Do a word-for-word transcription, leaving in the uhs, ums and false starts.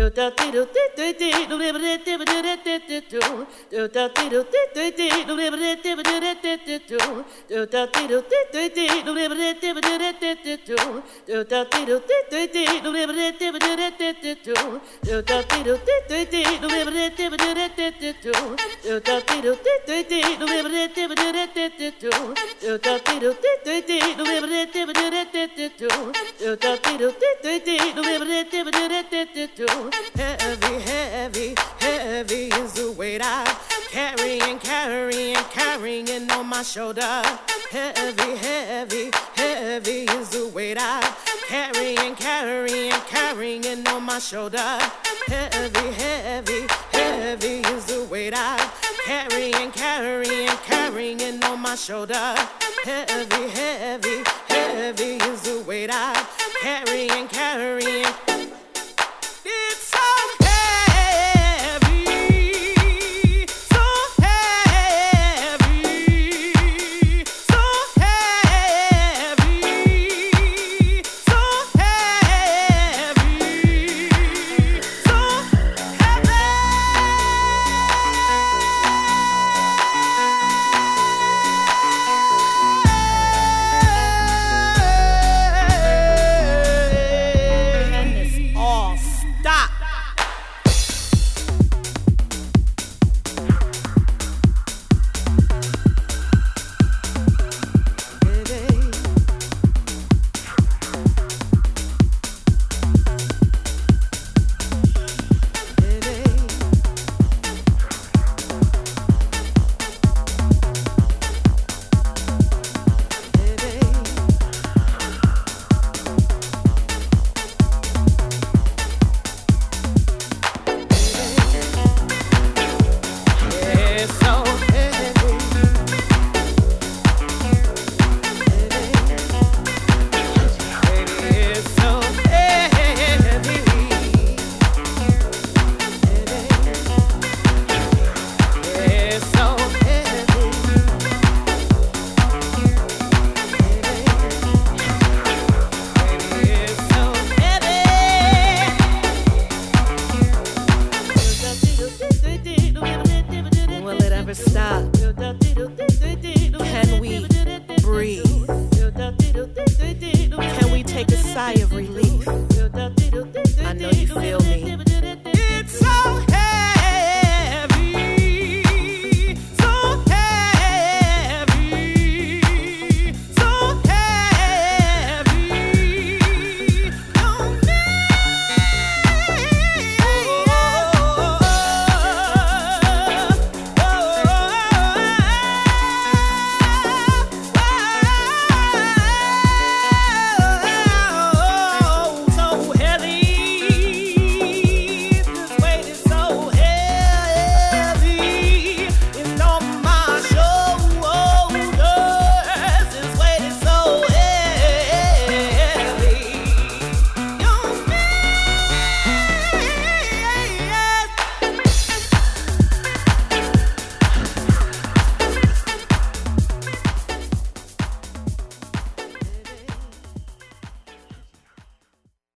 Heavy, heavy, heavy is the weight I'm carrying, carrying, carrying on my shoulder. Heavy, heavy, heavy is the weight I'm carrying, carrying, carrying on my shoulder. Heavy, heavy, heavy is the weight I'm carrying, carrying, carrying on my shoulder. Heavy, heavy, heavy is the weight I'm carrying, carrying,